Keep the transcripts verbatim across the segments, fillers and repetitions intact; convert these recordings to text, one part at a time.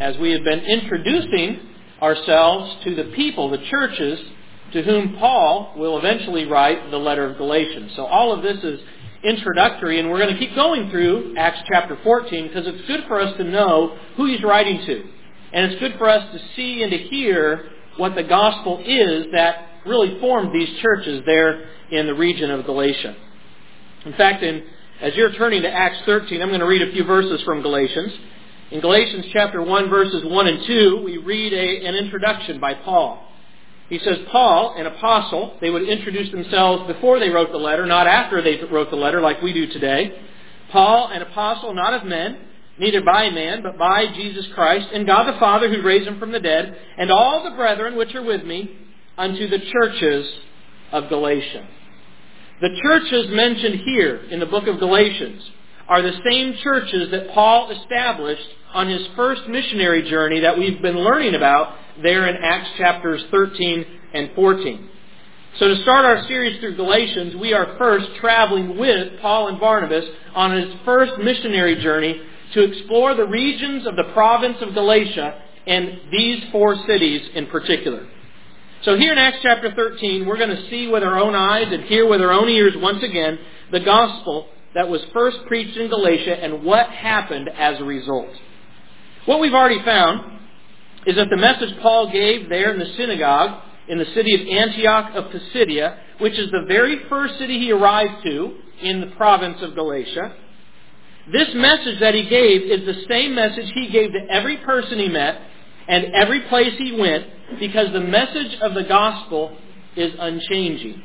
as we have been introducing ourselves to the people, the churches, to whom Paul will eventually write the letter of Galatians. So all of this is introductory, and we're going to keep going through Acts chapter fourteen because it's good for us to know who he's writing to. And it's good for us to see and to hear what the gospel is that really formed these churches there in the region of Galatia. In fact, in, as you're turning to Acts thirteen, I'm going to read a few verses from Galatians. In Galatians chapter one, verses one and two, we read a, an introduction by Paul. He says, Paul, an apostle, they would introduce themselves before they wrote the letter, not after they wrote the letter like we do today. Paul, an apostle, not of men, neither by man, but by Jesus Christ, and God the Father who raised him from the dead, and all the brethren which are with me, unto the churches of Galatia. The churches mentioned here in the book of Galatians are the same churches that Paul established on his first missionary journey that we've been learning about there in Acts chapters thirteen and fourteen. So to start our series through Galatians, we are first traveling with Paul and Barnabas on his first missionary journey to explore the regions of the province of Galatia and these four cities in particular. So here in Acts chapter thirteen, we're going to see with our own eyes and hear with our own ears once again the gospel that was first preached in Galatia and what happened as a result. What we've already found is that the message Paul gave there in the synagogue in the city of Antioch of Pisidia, which is the very first city he arrived to in the province of Galatia, this message that he gave is the same message he gave to every person he met and every place he went, because the message of the gospel is unchanging.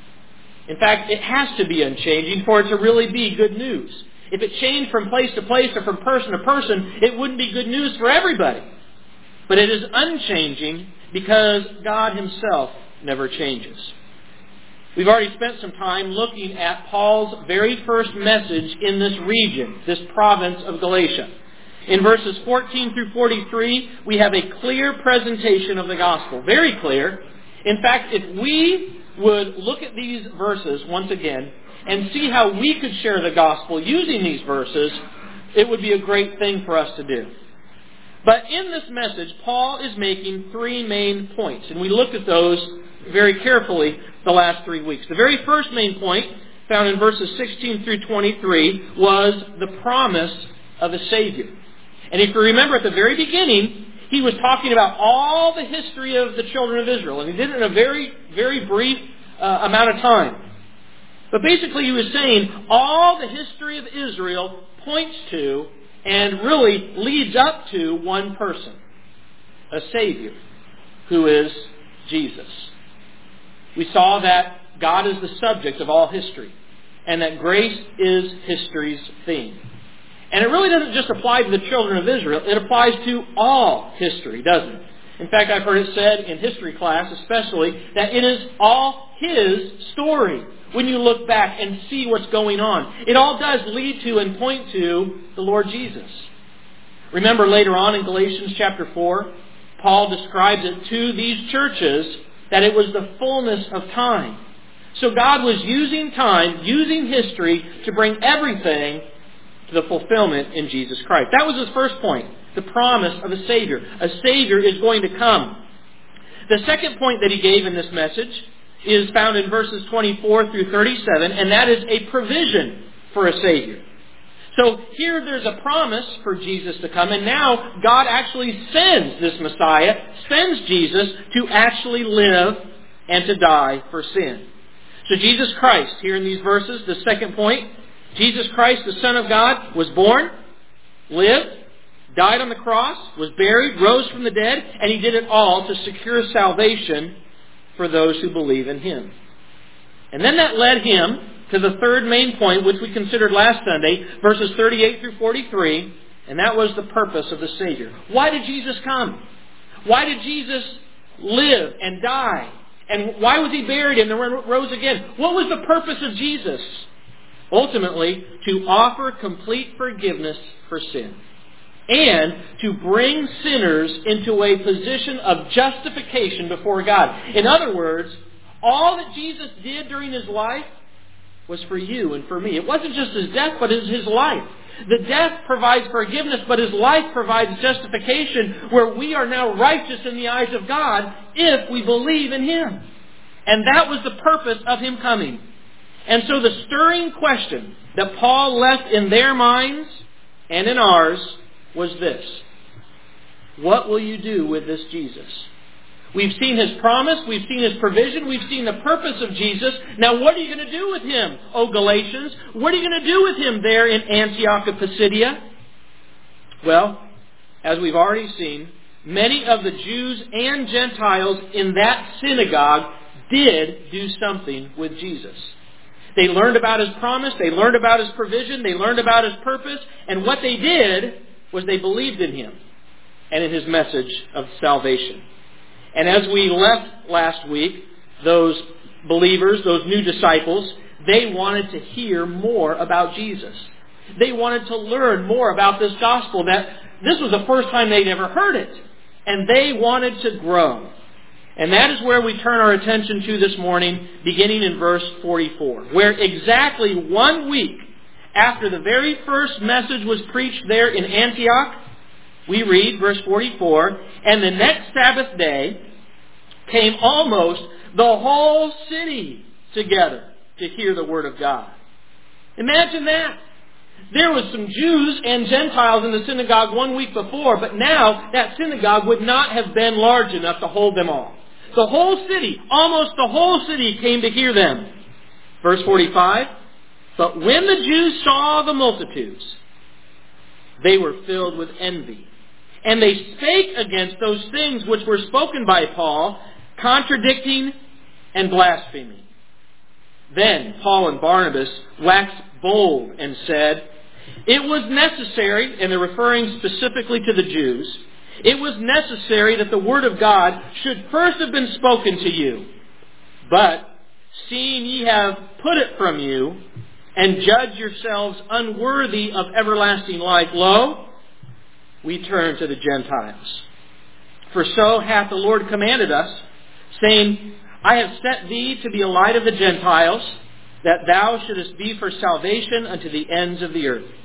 In fact, it has to be unchanging for it to really be good news. If it changed from place to place or from person to person, it wouldn't be good news for everybody. But it is unchanging because God himself never changes. We've already spent some time looking at Paul's very first message in this region, this province of Galatia. In verses fourteen through forty-three, we have a clear presentation of the gospel. Very clear. In fact, if we would look at these verses once again and see how we could share the gospel using these verses, it would be a great thing for us to do. But in this message, Paul is making three main points, and we looked at those very carefully the last three weeks. The very first main point, found in verses sixteen through twenty-three, was the promise of a Savior. And if you remember at the very beginning, he was talking about all the history of the children of Israel, and he did it in a very, very brief uh, amount of time. But basically he was saying all the history of Israel points to and really leads up to one person, a Savior, who is Jesus. We saw that God is the subject of all history, and that grace is history's theme. And it really doesn't just apply to the children of Israel. It applies to all history, doesn't it? In fact, I've heard it said in history class especially that it is all His story when you look back and see what's going on. It all does lead to and point to the Lord Jesus. Remember later on in Galatians chapter four, Paul describes it to these churches that it was the fullness of time. So God was using time, using history to bring everything to the fulfillment in Jesus Christ. That was his first point, the promise of a Savior. A Savior is going to come. The second point that he gave in this message is found in verses twenty-four through thirty-seven, and that is a provision for a Savior. So here there's a promise for Jesus to come, and now God actually sends this Messiah, sends Jesus to actually live and to die for sin. So Jesus Christ, here in these verses, the second point, Jesus Christ, the Son of God, was born, lived, died on the cross, was buried, rose from the dead, and He did it all to secure salvation for those who believe in Him. And then that led Him to the third main point, which we considered last Sunday, verses thirty-eight through forty-three, and that was the purpose of the Savior. Why did Jesus come? Why did Jesus live and die? And why was He buried and then rose again? What was the purpose of Jesus? Ultimately, to offer complete forgiveness for sin and to bring sinners into a position of justification before God. In other words, all that Jesus did during His life was for you and for me. It wasn't just His death, but it was His life. The death provides forgiveness, but His life provides justification, where we are now righteous in the eyes of God if we believe in Him. And that was the purpose of Him coming. And so the stirring question that Paul left in their minds and in ours was this: what will you do with this Jesus? We've seen His promise, we've seen His provision, we've seen the purpose of Jesus. Now what are you going to do with Him, O Galatians? What are you going to do with Him there in Antioch of Pisidia? Well, as we've already seen, many of the Jews and Gentiles in that synagogue did do something with Jesus. They learned about His promise, they learned about His provision, they learned about His purpose, and what they did was they believed in Him and in His message of salvation. And as we left last week, those believers, those new disciples, they wanted to hear more about Jesus. They wanted to learn more about this gospel. That this was the first time they'd ever heard it. And they wanted to grow. And that is where we turn our attention to this morning, beginning in verse forty-four, where exactly one week after the very first message was preached there in Antioch, we read, verse forty-four, and the next Sabbath day came almost the whole city together to hear the word of God. Imagine that. There was some Jews and Gentiles in the synagogue one week before, but now that synagogue would not have been large enough to hold them all. The whole city, almost the whole city, came to hear them. Verse forty-five, but when the Jews saw the multitudes, they were filled with envy. And they spake against those things which were spoken by Paul, contradicting and blaspheming. Then Paul and Barnabas waxed bold and said, it was necessary, and they're referring specifically to the Jews, it was necessary that the word of God should first have been spoken to you. But seeing ye have put it from you, and judge yourselves unworthy of everlasting life, lo, we turn to the Gentiles. For so hath the Lord commanded us, saying, I have set thee to be a light of the Gentiles, that thou shouldest be for salvation unto the ends of the earth.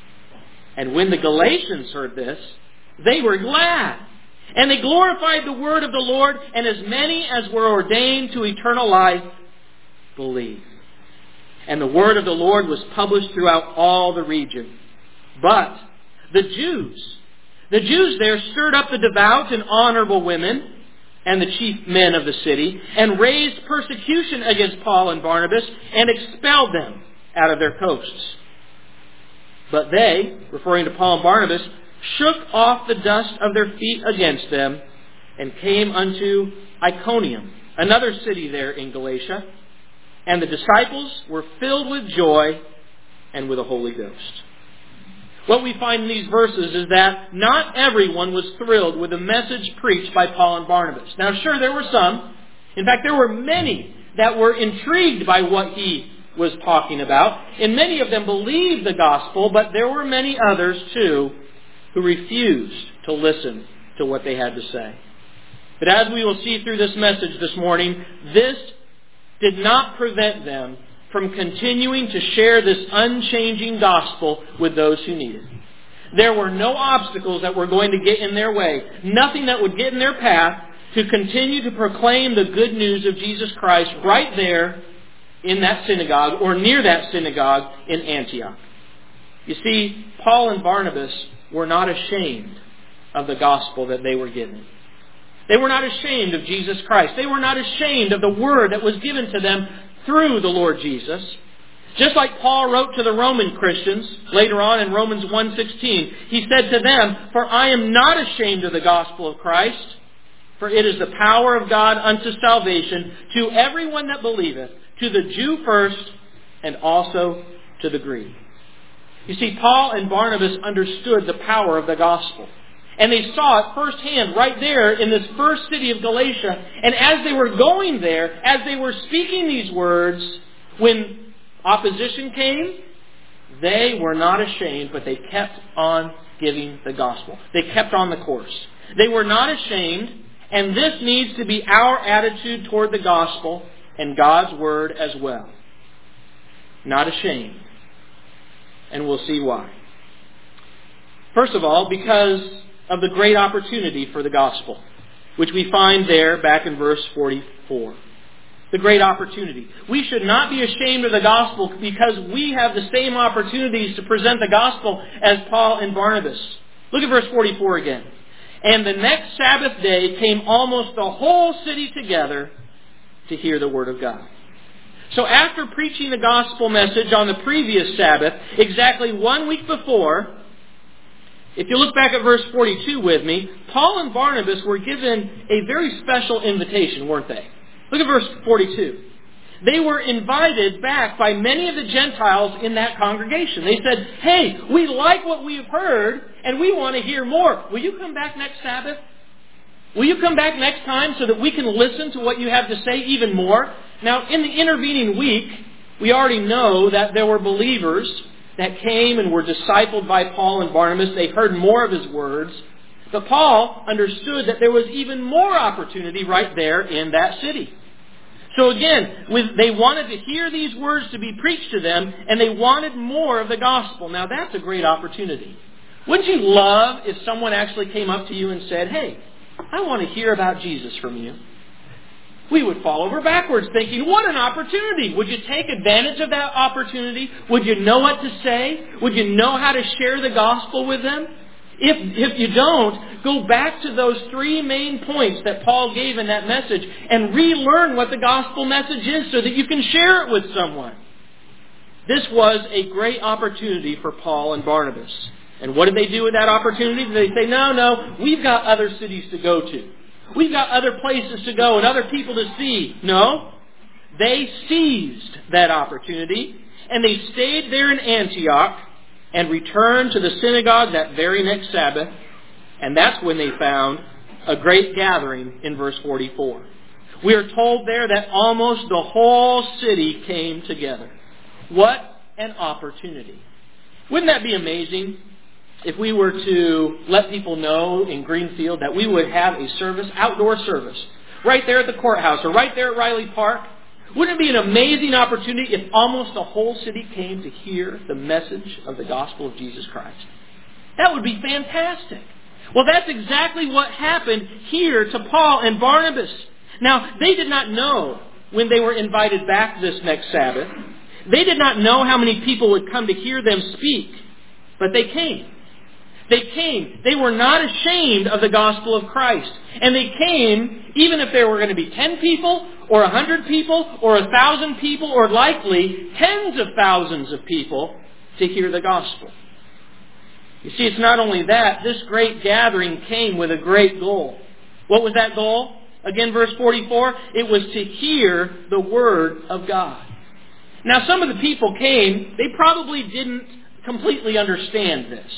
And when the Galatians heard this, they were glad. And they glorified the word of the Lord, and as many as were ordained to eternal life believed. And the word of the Lord was published throughout all the region. But the Jews, the Jews there stirred up the devout and honorable women and the chief men of the city, and raised persecution against Paul and Barnabas, and expelled them out of their coasts. But they, referring to Paul and Barnabas, shook off the dust of their feet against them, and came unto Iconium, another city there in Galatia. And the disciples were filled with joy and with the Holy Ghost. What we find in these verses is that not everyone was thrilled with the message preached by Paul and Barnabas. Now, sure, there were some. In fact, there were many that were intrigued by what he was talking about. And many of them believed the gospel, but there were many others, too, who refused to listen to what they had to say. But as we will see through this message this morning, this did not prevent them from continuing to share this unchanging gospel with those who need it. There were no obstacles that were going to get in their way. Nothing that would get in their path to continue to proclaim the good news of Jesus Christ right there in that synagogue or near that synagogue in Antioch. You see, Paul and Barnabas were not ashamed of the gospel that they were given. They were not ashamed of Jesus Christ. They were not ashamed of the word that was given to them through the Lord Jesus. Just like Paul wrote to the Roman Christians later on in Romans one sixteen, he said to them, for I am not ashamed of the gospel of Christ, for it is the power of God unto salvation to everyone that believeth, to the Jew first, and also to the Greek. You see, Paul and Barnabas understood the power of the gospel. And they saw it firsthand right there in this first city of Galatia. And as they were going there, as they were speaking these words, when opposition came, they were not ashamed, but they kept on giving the gospel. They kept on the course. They were not ashamed, and this needs to be our attitude toward the gospel and God's word as well. Not ashamed. And we'll see why. First of all, because of the great opportunity for the gospel, which we find there back in verse forty-four. The great opportunity. We should not be ashamed of the gospel because we have the same opportunities to present the gospel as Paul and Barnabas. Look at verse forty-four again. And the next Sabbath day came almost the whole city together to hear the word of God. So after preaching the gospel message on the previous Sabbath, exactly one week before, if you look back at verse forty-two with me, Paul and Barnabas were given a very special invitation, weren't they? Look at verse forty-two. They were invited back by many of the Gentiles in that congregation. They said, hey, we like what we've heard and we want to hear more. Will you come back next Sabbath? Will you come back next time so that we can listen to what you have to say even more? Now, in the intervening week, we already know that there were believers that came and were discipled by Paul and Barnabas. They heard more of his words. But Paul understood that there was even more opportunity right there in that city. So again, with, they wanted to hear these words to be preached to them, and they wanted more of the gospel. Now that's a great opportunity. Wouldn't you love if someone actually came up to you and said, hey, I want to hear about Jesus from you? We would fall over backwards thinking, what an opportunity. Would you take advantage of that opportunity? Would you know what to say? Would you know how to share the gospel with them? If, if you don't, go back to those three main points that Paul gave in that message and relearn what the gospel message is so that you can share it with someone. This was a great opportunity for Paul and Barnabas. And what did they do with that opportunity? Did they say, no, no, we've got other cities to go to. We've got other places to go and other people to see. No. They seized that opportunity and they stayed there in Antioch and returned to the synagogue that very next Sabbath. And that's when they found a great gathering in verse forty-four. We are told there that almost the whole city came together. What an opportunity. Wouldn't that be amazing if we were to let people know in Greenfield that we would have a service, outdoor service, right there at the courthouse or right there at Riley Park? Wouldn't it be an amazing opportunity if almost the whole city came to hear the message of the gospel of Jesus Christ? That would be fantastic. Well, that's exactly what happened here to Paul and Barnabas. Now, they did not know when they were invited back this next Sabbath. They did not know how many people would come to hear them speak, but they came. They came. They were not ashamed of the gospel of Christ. And they came even if there were going to be ten people or a hundred people or a thousand people or likely tens of thousands of people to hear the gospel. You see, it's not only that. This great gathering came with a great goal. What was that goal? Again, verse forty-four, it was to hear the word of God. Now, some of the people came, they probably didn't completely understand this.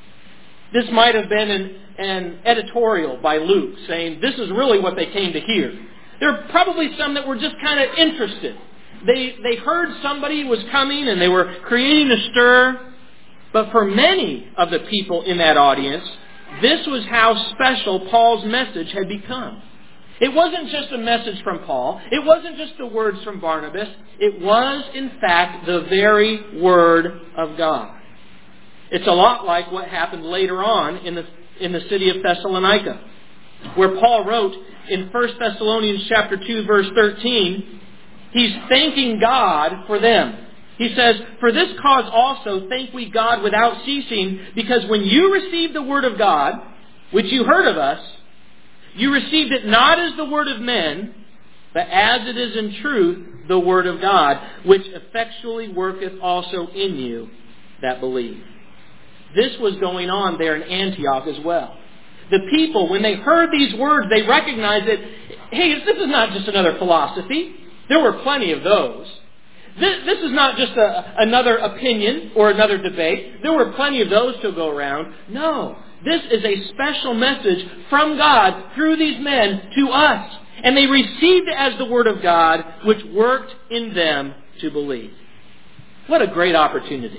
This might have been an, an editorial by Luke saying this is really what they came to hear. There are probably some that were just kind of interested. They, they heard somebody was coming and they were creating a stir. But for many of the people in that audience, this was how special Paul's message had become. It wasn't just a message from Paul. It wasn't just the words from Barnabas. It was, in fact, the very Word of God. It's a lot like what happened later on in the in the city of Thessalonica, where Paul wrote in First Thessalonians chapter two, verse thirteen, he's thanking God for them. He says, "For this cause also thank we God without ceasing, because when you received the word of God, which you heard of us, you received it not as the word of men, but as it is in truth the word of God, which effectually worketh also in you that believe." This was going on there in Antioch as well. The people, when they heard these words, they recognized that, hey, this is not just another philosophy. There were plenty of those. This, this is not just a, another opinion or another debate. There were plenty of those to go around. No, this is a special message from God through these men to us. And they received it as the Word of God, which worked in them to believe. What a great opportunity.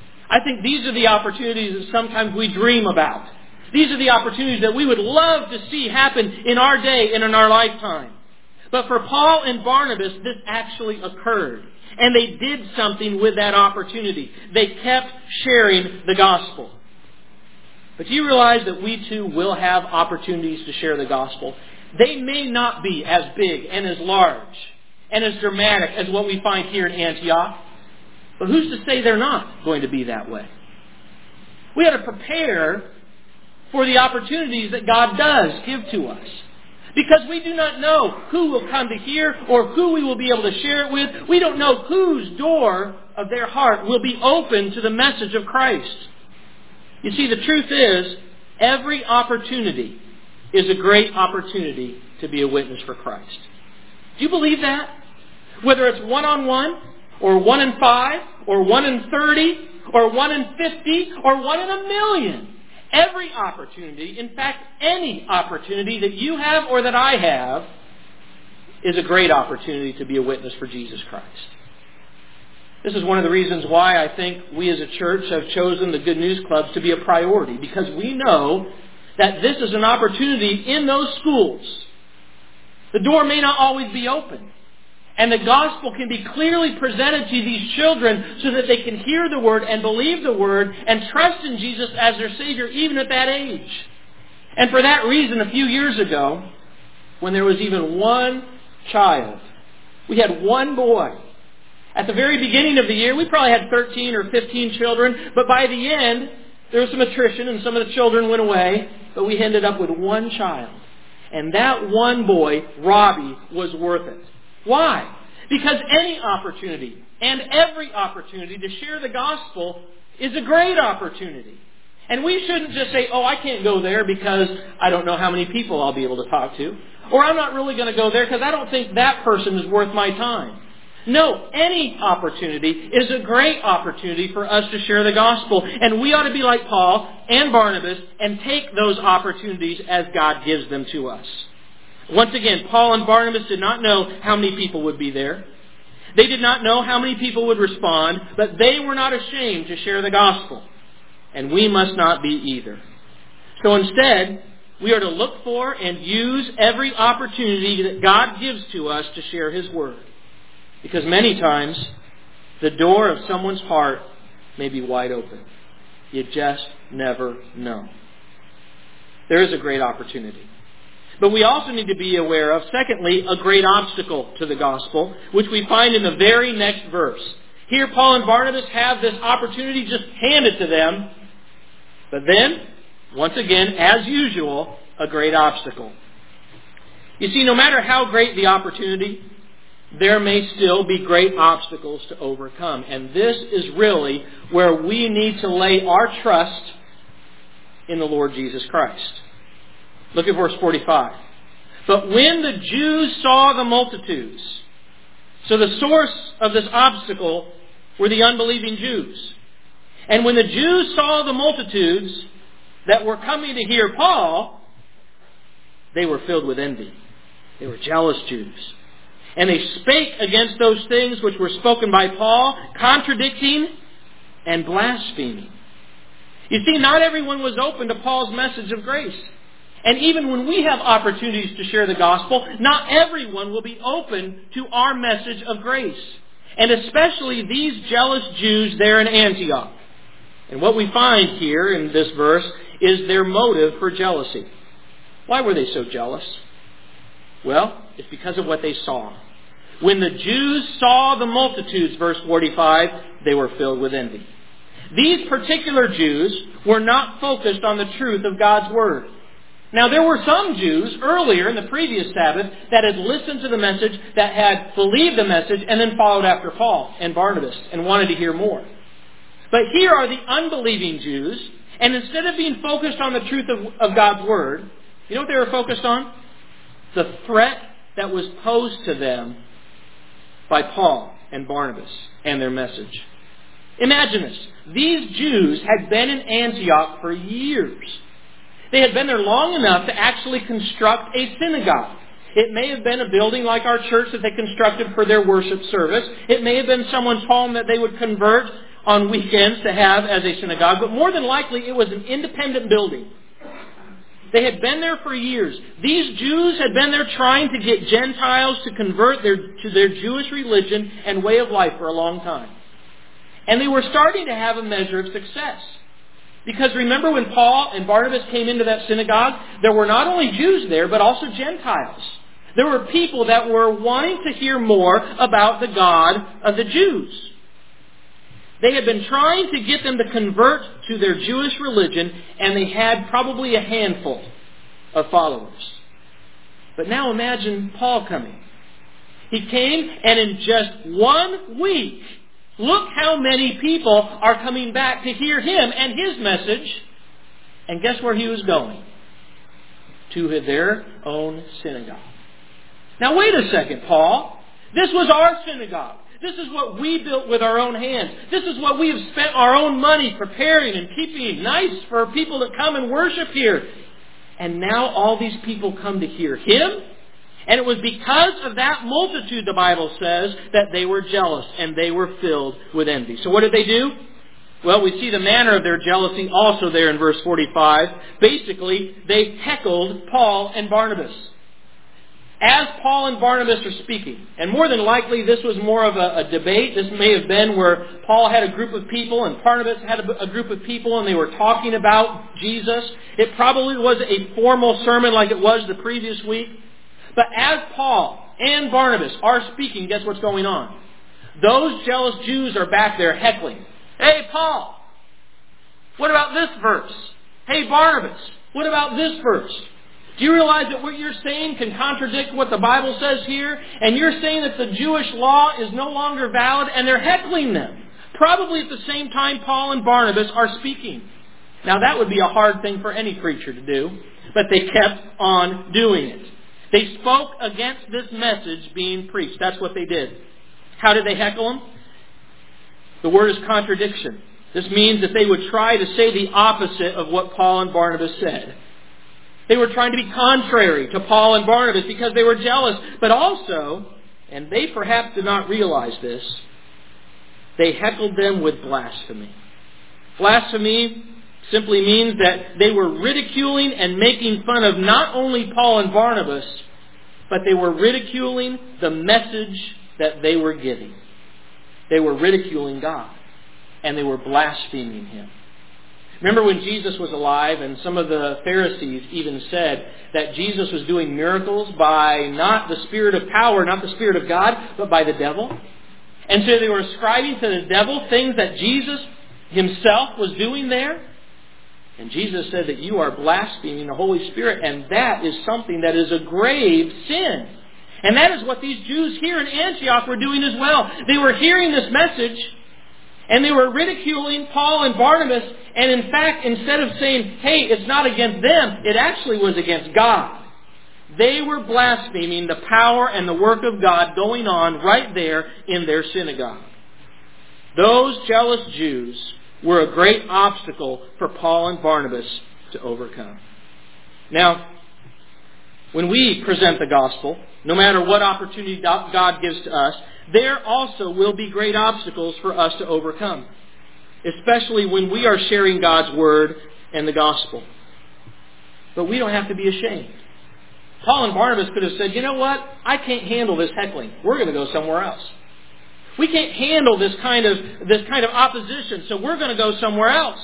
I think these are the opportunities that sometimes we dream about. These are the opportunities that we would love to see happen in our day and in our lifetime. But for Paul and Barnabas, this actually occurred. And they did something with that opportunity. They kept sharing the gospel. But do you realize that we too will have opportunities to share the gospel? They may not be as big and as large and as dramatic as what we find here in Antioch. But who's to say they're not going to be that way? We have to prepare for the opportunities that God does give to us. Because we do not know who will come to hear or who we will be able to share it with. We don't know whose door of their heart will be open to the message of Christ. You see, the truth is, every opportunity is a great opportunity to be a witness for Christ. Do you believe that? Whether it's one-on-one, or one in five, or one in thirty, or one in fifty, or one in a million. Every opportunity, in fact, any opportunity that you have or that I have, is a great opportunity to be a witness for Jesus Christ. This is one of the reasons why I think we as a church have chosen the Good News Clubs to be a priority, because we know that this is an opportunity in those schools. The door may not always be open. And the gospel can be clearly presented to these children so that they can hear the Word and believe the Word and trust in Jesus as their Savior even at that age. And for that reason, a few years ago, when there was even one child, we had one boy. At the very beginning of the year, we probably had thirteen or fifteen children, but by the end, there was some attrition and some of the children went away, but we ended up with one child. And that one boy, Robbie, was worth it. Why? Because any opportunity and every opportunity to share the gospel is a great opportunity. And we shouldn't just say, oh, I can't go there because I don't know how many people I'll be able to talk to. Or I'm not really going to go there because I don't think that person is worth my time. No, any opportunity is a great opportunity for us to share the gospel. And we ought to be like Paul and Barnabas and take those opportunities as God gives them to us. Once again, Paul and Barnabas did not know how many people would be there. They did not know how many people would respond, but they were not ashamed to share the gospel. And we must not be either. So instead, we are to look for and use every opportunity that God gives to us to share His Word. Because many times, the door of someone's heart may be wide open. You just never know. There is a great opportunity. But we also need to be aware of, secondly, a great obstacle to the gospel, which we find in the very next verse. Here, Paul and Barnabas have this opportunity just handed to them. But then, once again, as usual, a great obstacle. You see, no matter how great the opportunity, there may still be great obstacles to overcome. And this is really where we need to lay our trust in the Lord Jesus Christ. Look at verse forty-five. But when the Jews saw the multitudes, so the source of this obstacle were the unbelieving Jews. And when the Jews saw the multitudes that were coming to hear Paul, they were filled with envy. They were jealous Jews. And they spake against those things which were spoken by Paul, contradicting and blaspheming. You see, not everyone was open to Paul's message of grace. And even when we have opportunities to share the gospel, not everyone will be open to our message of grace. And especially these jealous Jews there in Antioch. And what we find here in this verse is their motive for jealousy. Why were they so jealous? Well, it's because of what they saw. When the Jews saw the multitudes, verse forty-five, they were filled with envy. These particular Jews were not focused on the truth of God's Word. Now, there were some Jews earlier in the previous Sabbath that had listened to the message, that had believed the message, and then followed after Paul and Barnabas and wanted to hear more. But here are the unbelieving Jews, and instead of being focused on the truth of, of God's Word, you know what they were focused on? The threat that was posed to them by Paul and Barnabas and their message. Imagine this. These Jews had been in Antioch for years. They had been there long enough to actually construct a synagogue. It may have been a building like our church that they constructed for their worship service. It may have been someone's home that they would convert on weekends to have as a synagogue. But more than likely, it was an independent building. They had been there for years. These Jews had been there trying to get Gentiles to convert their, to their Jewish religion and way of life for a long time. And they were starting to have a measure of success. Because remember when Paul and Barnabas came into that synagogue, there were not only Jews there, but also Gentiles. There were people that were wanting to hear more about the God of the Jews. They had been trying to get them to convert to their Jewish religion, and they had probably a handful of followers. But now imagine Paul coming. He came, and in just one week, look how many people are coming back to hear him and his message. And guess where he was going? To their own synagogue. Now wait a second, Paul. This was our synagogue. This is what we built with our own hands. This is what we have spent our own money preparing and keeping nice for people to come and worship here. And now all these people come to hear him? And it was because of that multitude, the Bible says, that they were jealous and they were filled with envy. So what did they do? Well, we see the manner of their jealousy also there in verse forty-five. Basically, they heckled Paul and Barnabas. As Paul and Barnabas are speaking, and more than likely this was more of a, a debate. This may have been where Paul had a group of people and Barnabas had a, a group of people and they were talking about Jesus. It probably was a formal sermon like it was the previous week. But as Paul and Barnabas are speaking, guess what's going on? Those jealous Jews are back there heckling. Hey, Paul, what about this verse? Hey, Barnabas, what about this verse? Do you realize that what you're saying can contradict what the Bible says here? And you're saying that the Jewish law is no longer valid, and they're heckling them. Probably at the same time Paul and Barnabas are speaking. Now that would be a hard thing for any preacher to do, but they kept on doing it. They spoke against this message being preached. That's what they did. How did they heckle them? The word is contradiction. This means that they would try to say the opposite of what Paul and Barnabas said. They were trying to be contrary to Paul and Barnabas because they were jealous. But also, and they perhaps did not realize this, they heckled them with blasphemy. Blasphemy simply means that they were ridiculing and making fun of not only Paul and Barnabas, but they were ridiculing the message that they were giving. They were ridiculing God, and they were blaspheming Him. Remember when Jesus was alive, and some of the Pharisees even said that Jesus was doing miracles by not the Spirit of power, not the Spirit of God, but by the devil? And so they were ascribing to the devil things that Jesus Himself was doing there. And Jesus said that you are blaspheming the Holy Spirit, and that is something that is a grave sin. And that is what these Jews here in Antioch were doing as well. They were hearing this message, and they were ridiculing Paul and Barnabas. And in fact, instead of saying, hey, it's not against them, it actually was against God. They were blaspheming the power and the work of God going on right there in their synagogue. Those jealous Jews were a great obstacle for Paul and Barnabas to overcome. Now, when we present the gospel, no matter what opportunity God gives to us, there also will be great obstacles for us to overcome, especially when we are sharing God's Word and the gospel. But we don't have to be ashamed. Paul and Barnabas could have said, you know what? I can't handle this heckling. We're going to go somewhere else. We can't handle this kind of this kind of opposition, so we're going to go somewhere else.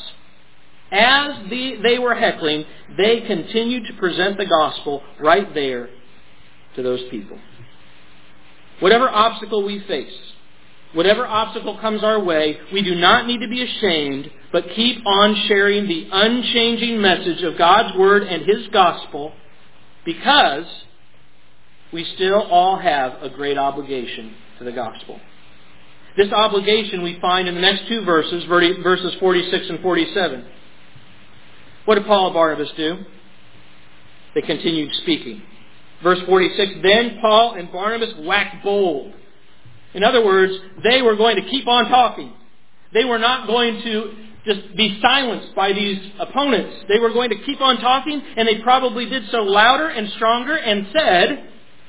As the, they were heckling, they continued to present the gospel right there to those people. Whatever obstacle we face, whatever obstacle comes our way, we do not need to be ashamed, but keep on sharing the unchanging message of God's Word and His gospel, because we still all have a great obligation to the gospel. This obligation we find in the next two verses, verses forty-six and forty-seven. What did Paul and Barnabas do? They continued speaking. Verse forty-six, then Paul and Barnabas waxed bold. In other words, they were going to keep on talking. They were not going to just be silenced by these opponents. They were going to keep on talking, and they probably did so louder and stronger and said,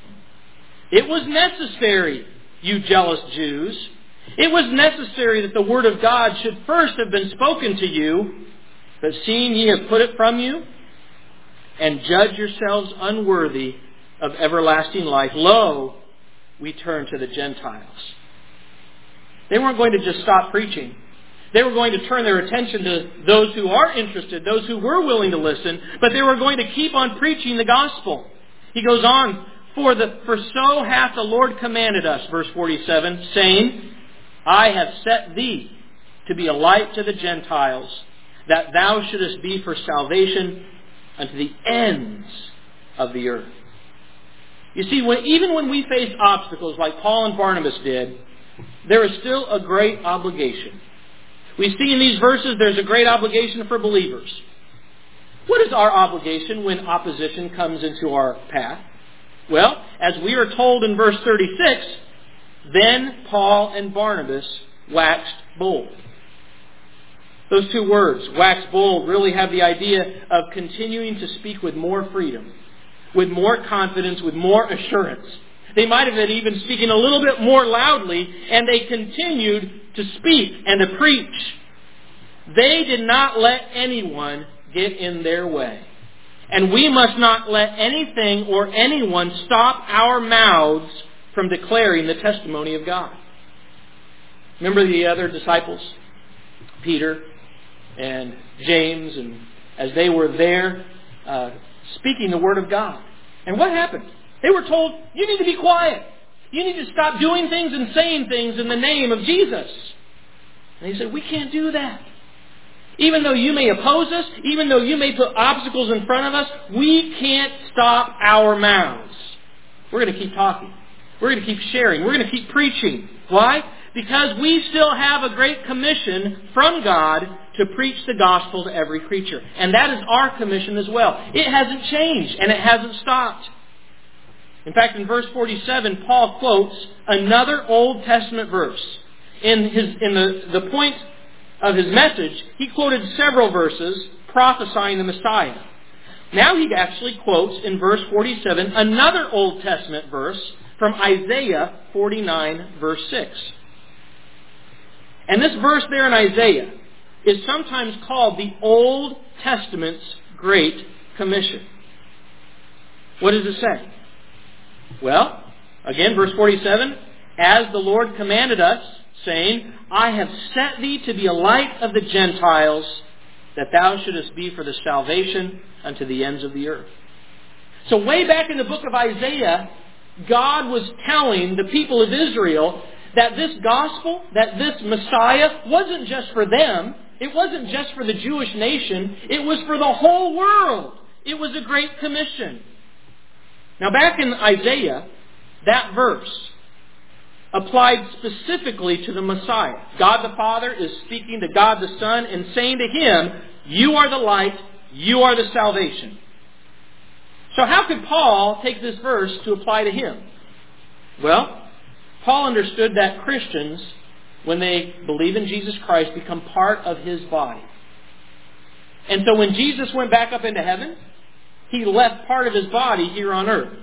it was necessary, you jealous Jews. It was necessary that the word of God should first have been spoken to you, but seeing ye have put it from you, and judge yourselves unworthy of everlasting life, lo, we turn to the Gentiles. They weren't going to just stop preaching. They were going to turn their attention to those who are interested, those who were willing to listen, but they were going to keep on preaching the gospel. He goes on, For the for so hath the Lord commanded us, verse forty-seven, saying, I have set thee to be a light to the Gentiles, that thou shouldest be for salvation unto the ends of the earth. You see, when, even when we face obstacles like Paul and Barnabas did, there is still a great obligation. We see in these verses there's a great obligation for believers. What is our obligation when opposition comes into our path? Well, as we are told in verse thirty-six, then Paul and Barnabas waxed bold. Those two words, wax bold, really have the idea of continuing to speak with more freedom, with more confidence, with more assurance. They might have been even speaking a little bit more loudly, and they continued to speak and to preach. They did not let anyone get in their way. And we must not let anything or anyone stop our mouths from declaring the testimony of God. Remember the other disciples? Peter and James, and as they were there uh, speaking the Word of God. And what happened? They were told, you need to be quiet. You need to stop doing things and saying things in the name of Jesus. And they said, we can't do that. Even though you may oppose us, even though you may put obstacles in front of us, we can't stop our mouths. We're going to keep talking. We're going to keep sharing. We're going to keep preaching. Why? Because we still have a great commission from God to preach the gospel to every creature. And that is our commission as well. It hasn't changed and it hasn't stopped. In fact, in verse forty-seven, Paul quotes another Old Testament verse. In his in the, the point of his message, he quoted several verses prophesying the Messiah. Now he actually quotes in verse forty-seven another Old Testament verse from Isaiah forty-nine, verse six. And this verse there in Isaiah is sometimes called the Old Testament's Great Commission. What does it say? Well, again, verse forty-seven, as the Lord commanded us, saying, I have set thee to be a light of the Gentiles, that thou shouldest be for the salvation unto the ends of the earth. So way back in the book of Isaiah, God was telling the people of Israel that this gospel, that this Messiah, wasn't just for them. It wasn't just for the Jewish nation. It was for the whole world. It was a great commission. Now back in Isaiah, that verse applied specifically to the Messiah. God the Father is speaking to God the Son and saying to Him, you are the light, you are the salvation. So how could Paul take this verse to apply to him? Well, Paul understood that Christians, when they believe in Jesus Christ, become part of His body. And so when Jesus went back up into heaven, He left part of His body here on earth.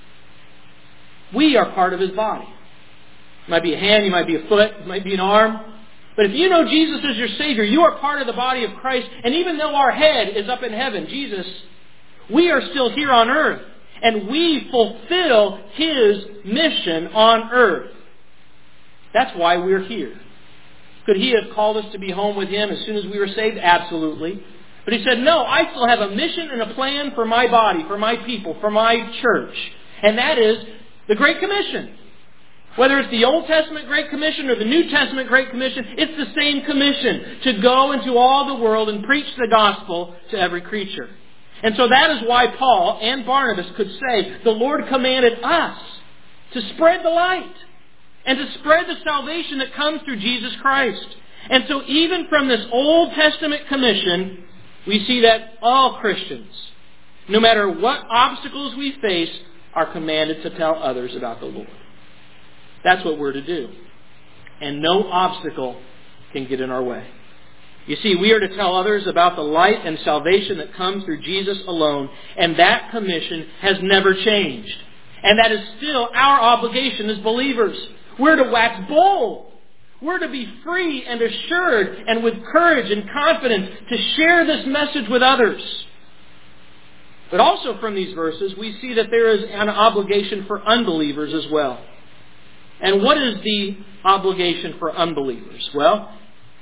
We are part of His body. You might be a hand, you might be a foot, you might be an arm. But if you know Jesus as your Savior, you are part of the body of Christ. And even though our head is up in heaven, Jesus, we are still here on earth. And we fulfill His mission on earth. That's why we're here. Could He have called us to be home with Him as soon as we were saved? Absolutely. But He said, no, I still have a mission and a plan for my body, for my people, for my church. And that is the Great Commission. Whether it's the Old Testament Great Commission or the New Testament Great Commission, it's the same commission, to go into all the world and preach the gospel to every creature. And so that is why Paul and Barnabas could say, the Lord commanded us to spread the light and to spread the salvation that comes through Jesus Christ. And so even from this Old Testament commission, we see that all Christians, no matter what obstacles we face, are commanded to tell others about the Lord. That's what we're to do. And no obstacle can get in our way. You see, we are to tell others about the light and salvation that comes through Jesus alone. And that commission has never changed. And that is still our obligation as believers. We're to wax bold. We're to be free and assured and with courage and confidence to share this message with others. But also from these verses, we see that there is an obligation for unbelievers as well. And what is the obligation for unbelievers? Well,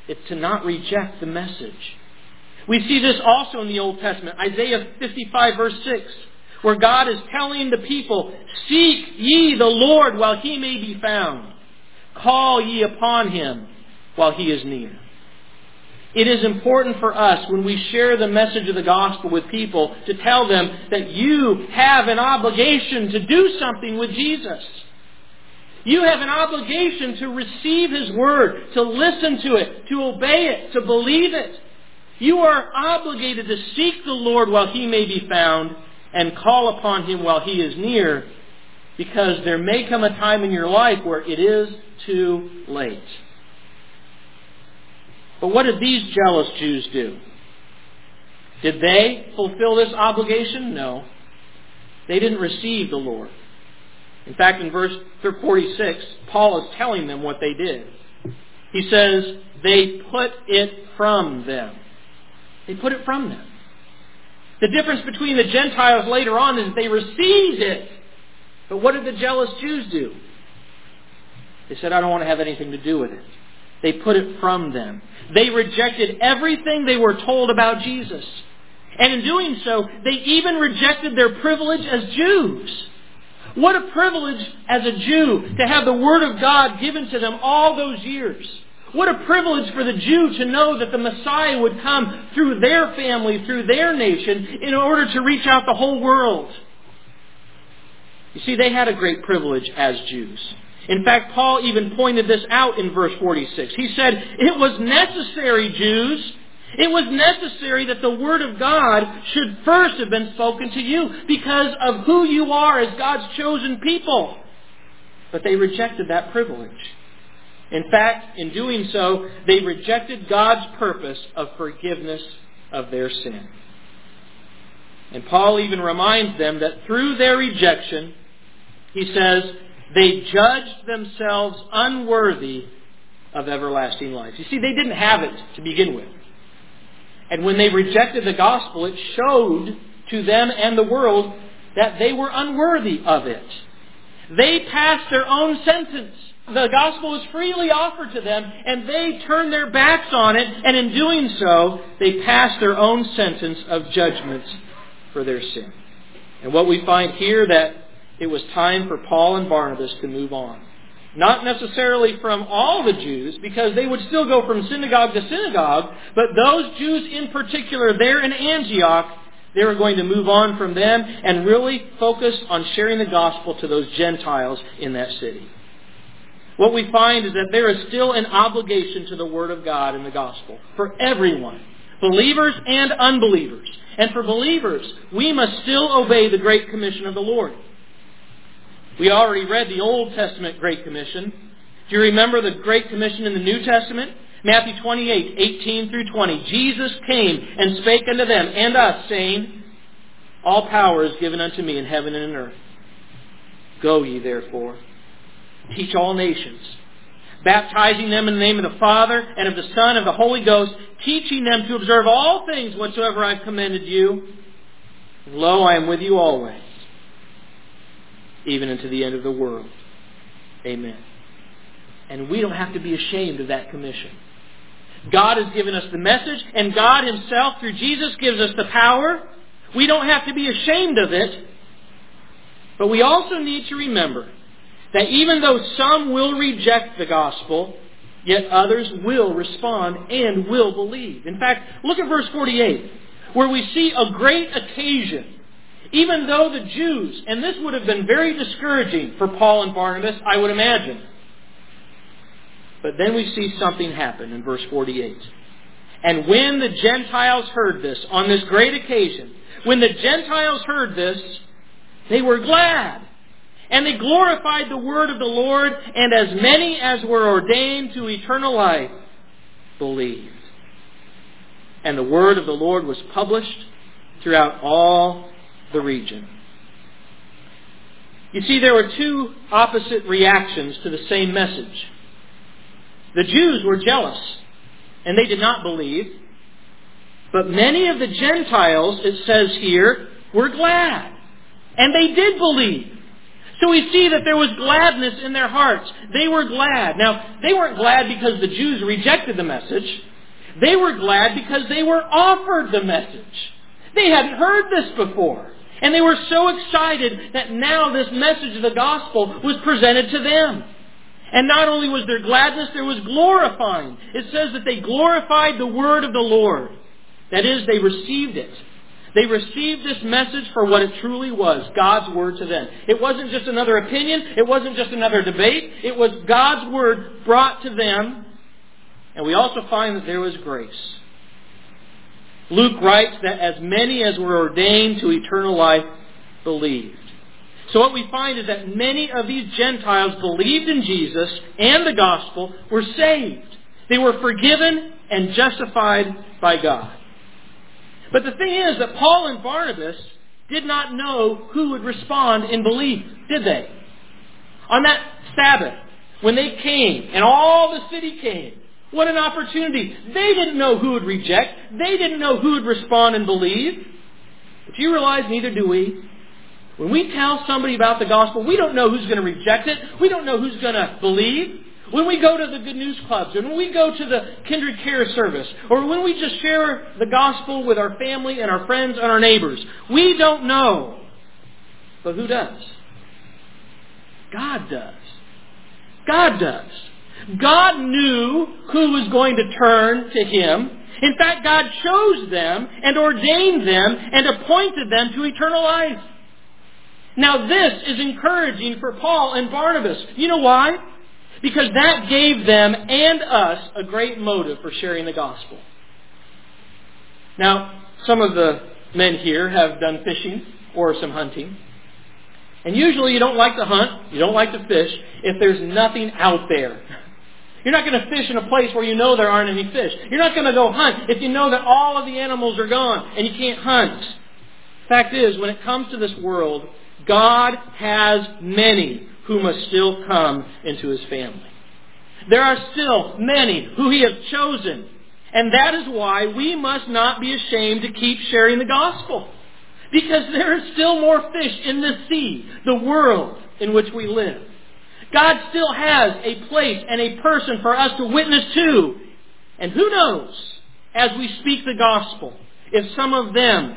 It's to not reject the message. We see this also in the Old Testament. Isaiah fifty-five verse six, where God is telling the people, "Seek ye the Lord while He may be found. Call ye upon Him while He is near." It is important for us when we share the message of the gospel with people to tell them that you have an obligation to do something with Jesus. You have an obligation to receive His Word, to listen to it, to obey it, to believe it. You are obligated to seek the Lord while He may be found and call upon Him while He is near, because there may come a time in your life where it is too late. But what did these jealous Jews do? Did they fulfill this obligation? No. They didn't receive the Lord. In fact, in verse forty-six, Paul is telling them what they did. He says, they put it from them. They put it from them. The difference between the Gentiles later on is they received it. But what did the jealous Jews do? They said, I don't want to have anything to do with it. They put it from them. They rejected everything they were told about Jesus. And in doing so, they even rejected their privilege as Jews. What a privilege as a Jew to have the Word of God given to them all those years. What a privilege for the Jew to know that the Messiah would come through their family, through their nation, in order to reach out the whole world. You see, they had a great privilege as Jews. In fact, Paul even pointed this out in verse forty-six. He said, it was necessary, Jews, it was necessary that the Word of God should first have been spoken to you because of who you are as God's chosen people. But they rejected that privilege. In fact, in doing so, they rejected God's purpose of forgiveness of their sin. And Paul even reminds them that through their rejection, he says, they judged themselves unworthy of everlasting life. You see, they didn't have it to begin with. And when they rejected the gospel, it showed to them and the world that they were unworthy of it. They passed their own sentence. The gospel was freely offered to them, and they turned their backs on it, and in doing so, they passed their own sentence of judgment for their sin. And what we find here, that it was time for Paul and Barnabas to move on. Not necessarily from all the Jews, because they would still go from synagogue to synagogue, but those Jews in particular there in Antioch, they were going to move on from them and really focus on sharing the gospel to those Gentiles in that city. What we find is that there is still an obligation to the Word of God in the gospel for everyone, believers and unbelievers. And for believers, we must still obey the Great Commission of the Lord. We already read the Old Testament Great Commission. Do you remember the Great Commission in the New Testament? Matthew twenty-eight, eighteen through twenty. Jesus came and spake unto them and us, saying, all power is given unto me in heaven and in earth. Go ye therefore, teach all nations, baptizing them in the name of the Father and of the Son and of the Holy Ghost, teaching them to observe all things whatsoever I have commanded you. And lo, I am with you always, even unto the end of the world. Amen. And we don't have to be ashamed of that commission. God has given us the message, and God Himself, through Jesus, gives us the power. We don't have to be ashamed of it. But we also need to remember that even though some will reject the gospel, yet others will respond and will believe. In fact, look at verse forty-eight, where we see a great occasion. Even though the Jews, and this would have been very discouraging for Paul and Barnabas, I would imagine. But then we see something happen in verse forty-eight. And when the Gentiles heard this, on this great occasion, when the Gentiles heard this, they were glad. And they glorified the word of the Lord, and as many as were ordained to eternal life believed. And the word of the Lord was published throughout all the region. You see, there were two opposite reactions to the same message. The Jews were jealous, and they did not believe. But many of the Gentiles, it says here, were glad. And they did believe. So we see that there was gladness in their hearts. They were glad. Now, they weren't glad because the Jews rejected the message. They were glad because they were offered the message. They hadn't heard this before. And they were so excited that now this message of the gospel was presented to them. And not only was there gladness, there was glorifying. It says that they glorified the word of the Lord. That is, they received it. They received this message for what it truly was, God's word to them. It wasn't just another opinion. It wasn't just another debate. It was God's word brought to them. And we also find that there was grace. Luke writes that as many as were ordained to eternal life believed. So what we find is that many of these Gentiles believed in Jesus and the gospel, were saved. They were forgiven and justified by God. But the thing is that Paul and Barnabas did not know who would respond in belief, did they? On that Sabbath, when they came and all the city came, what an opportunity. They didn't know who would reject. They didn't know who would respond and believe. But you realize neither do we. When we tell somebody about the gospel, we don't know who's going to reject it. We don't know who's going to believe. When we go to the Good News Clubs, or when we go to the Kindred Care service, or when we just share the gospel with our family and our friends and our neighbors, we don't know. But who does? God does. God does. God knew who was going to turn to Him. In fact, God chose them and ordained them and appointed them to eternal life. Now this is encouraging for Paul and Barnabas. You know why? Because that gave them and us a great motive for sharing the gospel. Now, some of the men here have done fishing or some hunting. And usually you don't like to hunt, you don't like to fish, if there's nothing out there. You're not going to fish in a place where you know there aren't any fish. You're not going to go hunt if you know that all of the animals are gone and you can't hunt. Fact is, when it comes to this world, God has many who must still come into His family. There are still many who He has chosen. And that is why we must not be ashamed to keep sharing the gospel. Because there is still more fish in the sea, the world in which we live. God still has a place and a person for us to witness to. And who knows, as we speak the gospel, if some of them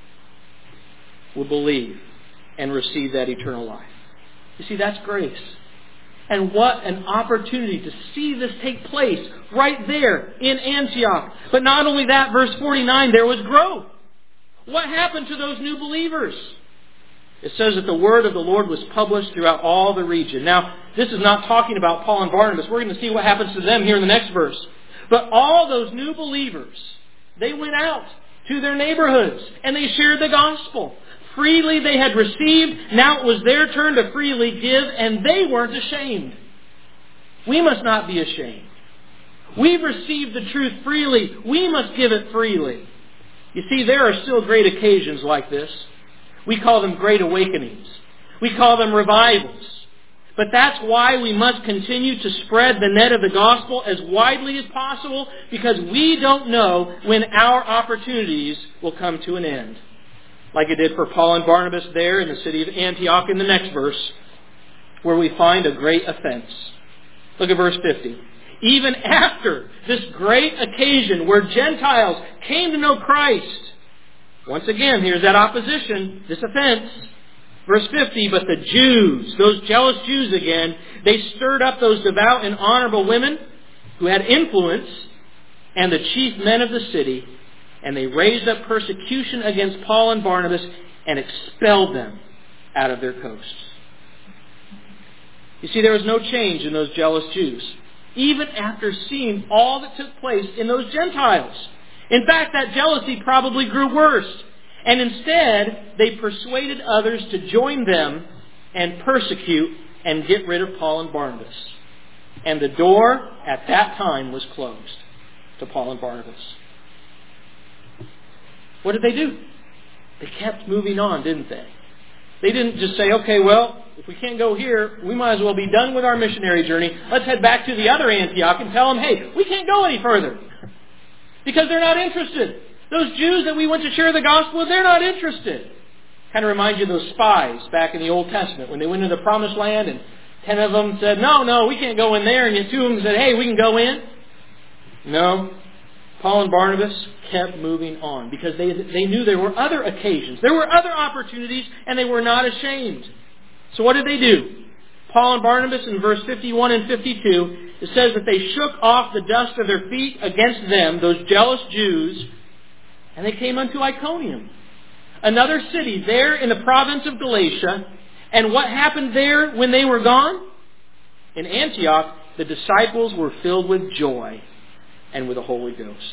will believe and receive that eternal life. You see, that's grace. And what an opportunity to see this take place right there in Antioch. But not only that, verse forty-nine, there was growth. What happened to those new believers? It says that the word of the Lord was published throughout all the region. Now, this is not talking about Paul and Barnabas. We're going to see what happens to them here in the next verse. But all those new believers, they went out to their neighborhoods and they shared the gospel. Freely they had received, now it was their turn to freely give, and they weren't ashamed. We must not be ashamed. We've received the truth freely. We must give it freely. You see, there are still great occasions like this. We call them great awakenings. We call them revivals. But that's why we must continue to spread the net of the gospel as widely as possible, because we don't know when our opportunities will come to an end. Like it did for Paul and Barnabas there in the city of Antioch in the next verse, where we find a great offense. Look at verse fifty. Even after this great occasion where Gentiles came to know Christ, once again, here's that opposition, this offense. Verse fifty, but the Jews, those jealous Jews again, they stirred up those devout and honorable women who had influence and the chief men of the city, and they raised up persecution against Paul and Barnabas and expelled them out of their coasts. You see, there was no change in those jealous Jews, even after seeing all that took place in those Gentiles. In fact, that jealousy probably grew worse. And instead, they persuaded others to join them and persecute and get rid of Paul and Barnabas. And the door at that time was closed to Paul and Barnabas. What did they do? They kept moving on, didn't they? They didn't just say, okay, well, if we can't go here, we might as well be done with our missionary journey. Let's head back to the other Antioch and tell them, hey, we can't go any further. Because they're not interested. Those Jews that we went to share the gospel with, they're not interested. Kind of reminds you of those spies back in the Old Testament when they went into the Promised Land and ten of them said, no, no, we can't go in there. And yet two of them said, hey, we can go in. No. Paul and Barnabas kept moving on because they, they knew there were other occasions. There were other opportunities and they were not ashamed. So what did they do? Paul and Barnabas in verse fifty-one and fifty-two, it says that they shook off the dust of their feet against them, those jealous Jews, and they came unto Iconium, another city there in the province of Galatia. And what happened there when they were gone? In Antioch, the disciples were filled with joy and with the Holy Ghost.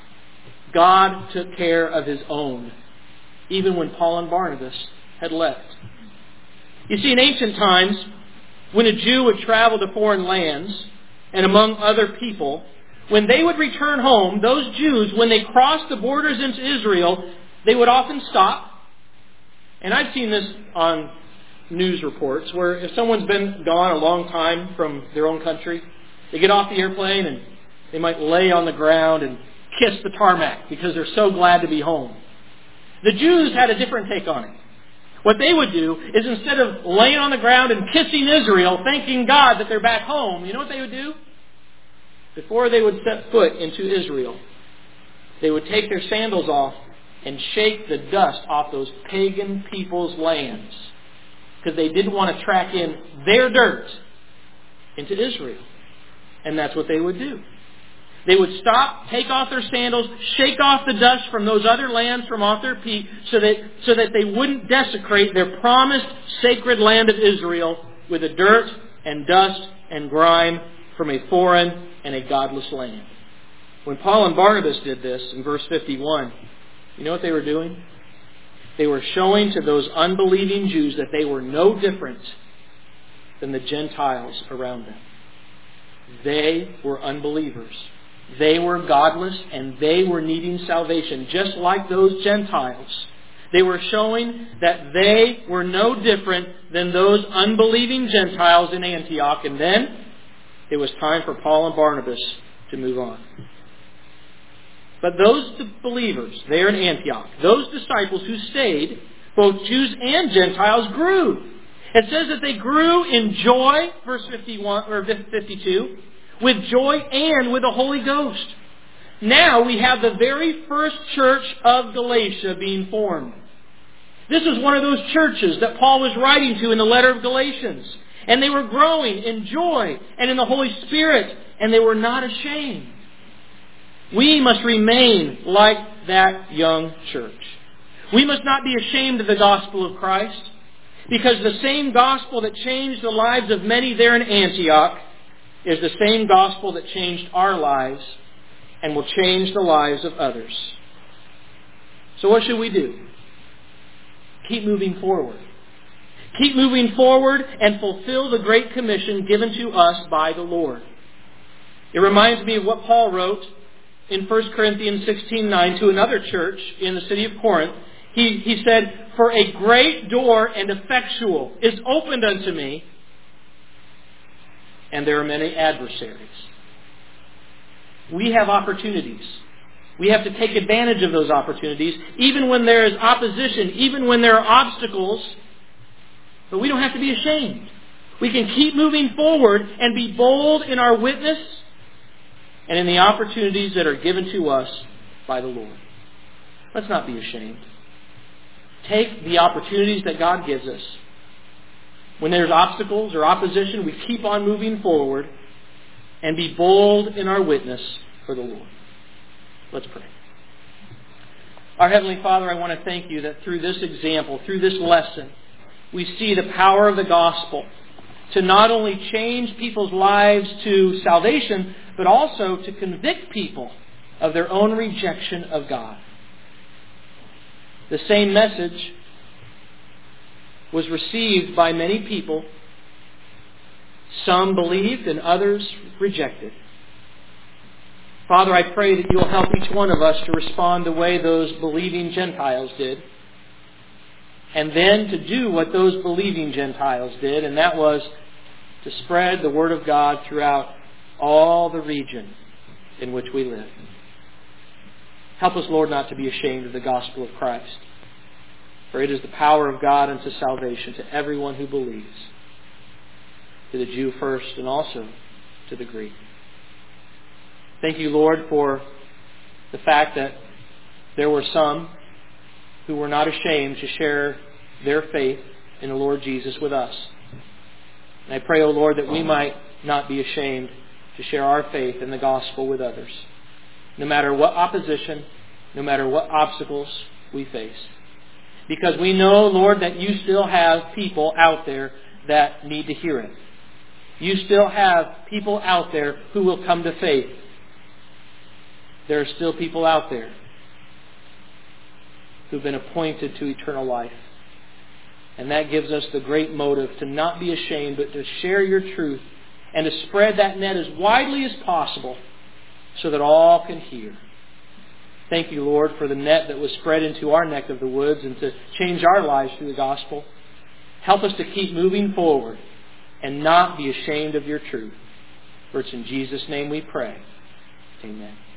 God took care of His own, even when Paul and Barnabas had left. You see, in ancient times, when a Jew would travel to foreign lands, and among other people, when they would return home, those Jews, when they crossed the borders into Israel, they would often stop. And I've seen this on news reports, where if someone's been gone a long time from their own country, they get off the airplane and they might lay on the ground and kiss the tarmac because they're so glad to be home. The Jews had a different take on it. What they would do is instead of laying on the ground and kissing Israel, thanking God that they're back home, you know what they would do? Before they would set foot into Israel, they would take their sandals off and shake the dust off those pagan people's lands, because they didn't want to track in their dirt into Israel. And that's what they would do. They would stop, take off their sandals, shake off the dust from those other lands from off their feet so that, so that they wouldn't desecrate their promised sacred land of Israel with the dirt and dust and grime from a foreign and a godless land. When Paul and Barnabas did this in verse fifty-one, you know what they were doing? They were showing to those unbelieving Jews that they were no different than the Gentiles around them. They were unbelievers. They were godless and they were needing salvation, just like those Gentiles. They were showing that they were no different than those unbelieving Gentiles in Antioch. And then it was time for Paul and Barnabas to move on. But those believers there in Antioch, those disciples who stayed, both Jews and Gentiles, grew. It says that they grew in joy, verse fifty-one or fifty-two, with joy and with the Holy Ghost. Now we have the very first church of Galatia being formed. This is one of those churches that Paul was writing to in the letter of Galatians. And they were growing in joy and in the Holy Spirit, and they were not ashamed. We must remain like that young church. We must not be ashamed of the gospel of Christ, because the same gospel that changed the lives of many there in Antioch is the same gospel that changed our lives and will change the lives of others. So what should we do? Keep moving forward. Keep moving forward and fulfill the Great Commission given to us by the Lord. It reminds me of what Paul wrote in First Corinthians sixteen nine to another church in the city of Corinth. He, he said, "For a great door and effectual is opened unto me, and there are many adversaries." We have opportunities. We have to take advantage of those opportunities, even when there is opposition, even when there are obstacles. But we don't have to be ashamed. We can keep moving forward and be bold in our witness and in the opportunities that are given to us by the Lord. Let's not be ashamed. Take the opportunities that God gives us. When there's obstacles or opposition, we keep on moving forward and be bold in our witness for the Lord. Let's pray. Our Heavenly Father, I want to thank You that through this example, through this lesson, we see the power of the gospel to not only change people's lives to salvation, but also to convict people of their own rejection of God. The same message was received by many people. Some believed and others rejected. Father, I pray that You will help each one of us to respond the way those believing Gentiles did. And then to do what those believing Gentiles did, and that was to spread the Word of God throughout all the region in which we live. Help us, Lord, not to be ashamed of the gospel of Christ. For it is the power of God unto salvation to everyone who believes, to the Jew first and also to the Greek. Thank you, Lord, for the fact that there were some who were not ashamed to share their faith in the Lord Jesus with us. And I pray, O Lord, that we might not be ashamed to share our faith in the gospel with others, no matter what opposition, no matter what obstacles we face. Because we know, Lord, that you still have people out there that need to hear it. You still have people out there who will come to faith. There are still people out there who've been appointed to eternal life. And that gives us the great motive to not be ashamed, but to share your truth and to spread that net as widely as possible so that all can hear. Thank you, Lord, for the net that was spread into our neck of the woods and to change our lives through the gospel. Help us to keep moving forward and not be ashamed of your truth. For it's in Jesus' name we pray. Amen.